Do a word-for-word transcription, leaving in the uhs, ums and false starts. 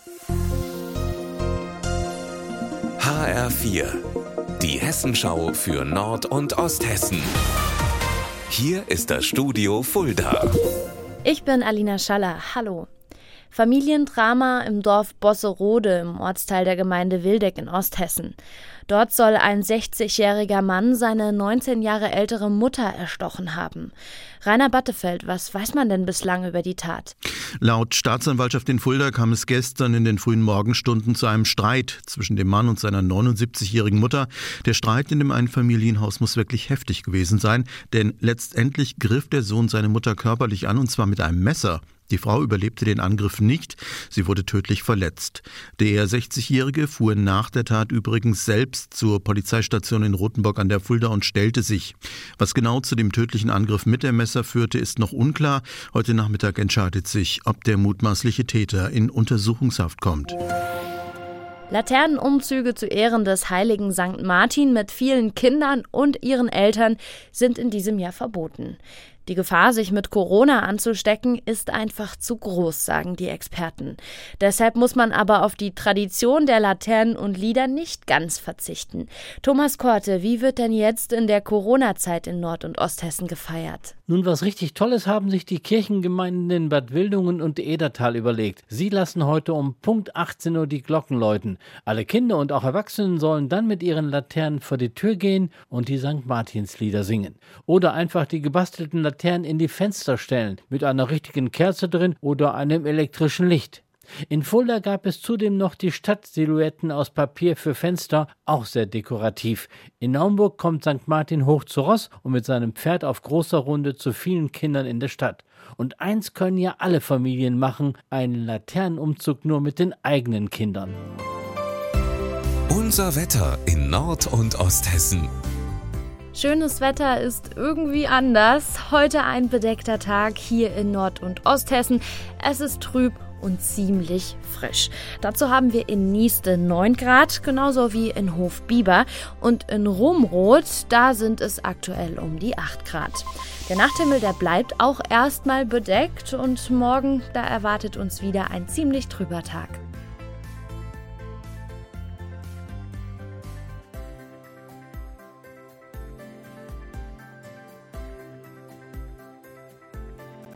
H R vier, die Hessenschau für Nord- und Osthessen. Hier ist das Studio Fulda. Ich bin Alina Schaller. Hallo. Familiendrama im Dorf Bosserode im Ortsteil der Gemeinde Wildeck in Osthessen. Dort soll ein sechzigjähriger Mann seine neunzehn Jahre ältere Mutter erstochen haben. Rainer Battefeld, was weiß man denn bislang über die Tat? Laut Staatsanwaltschaft in Fulda kam es gestern in den frühen Morgenstunden zu einem Streit zwischen dem Mann und seiner neunundsiebzigjährigen Mutter. Der Streit in dem Einfamilienhaus muss wirklich heftig gewesen sein, denn letztendlich griff der Sohn seine Mutter körperlich an, und zwar mit einem Messer. Die Frau überlebte den Angriff nicht, sie wurde tödlich verletzt. Der sechzigjährige fuhr nach der Tat übrigens selbst zur Polizeistation in Rothenburg an der Fulda und stellte sich. Was genau zu dem tödlichen Angriff mit dem Messer führte, ist noch unklar. Heute Nachmittag entscheidet sich, ob der mutmaßliche Täter in Untersuchungshaft kommt. Laternenumzüge zu Ehren des heiligen Sankt Martin mit vielen Kindern und ihren Eltern sind in diesem Jahr verboten. Die Gefahr, sich mit Corona anzustecken, ist einfach zu groß, sagen die Experten. Deshalb muss man aber auf die Tradition der Laternen und Lieder nicht ganz verzichten. Thomas Korte, wie wird denn jetzt in der Corona-Zeit in Nord- und Osthessen gefeiert? Nun, was richtig Tolles haben sich die Kirchengemeinden in Bad Wildungen und Edertal überlegt. Sie lassen heute um Punkt achtzehn Uhr die Glocken läuten. Alle Kinder und auch Erwachsenen sollen dann mit ihren Laternen vor die Tür gehen und die Sankt Martinslieder singen. Oder einfach die gebastelten Laternen in die Fenster stellen, mit einer richtigen Kerze drin oder einem elektrischen Licht. In Fulda gab es zudem noch die Stadtsilhouetten aus Papier für Fenster, auch sehr dekorativ. In Naumburg kommt Sankt Martin hoch zu Ross und mit seinem Pferd auf großer Runde zu vielen Kindern in der Stadt. Und eins können ja alle Familien machen, einen Laternenumzug nur mit den eigenen Kindern. Unser Wetter in Nord- und Osthessen. Schönes Wetter ist irgendwie anders. Heute ein bedeckter Tag hier in Nord- und Osthessen. Es ist trüb und ziemlich frisch. Dazu haben wir in Nieste neun Grad, genauso wie in Hofbieber. Und in Rumroth, da sind es aktuell um die acht Grad. Der Nachthimmel, der bleibt auch erstmal bedeckt und morgen, da erwartet uns wieder ein ziemlich trüber Tag.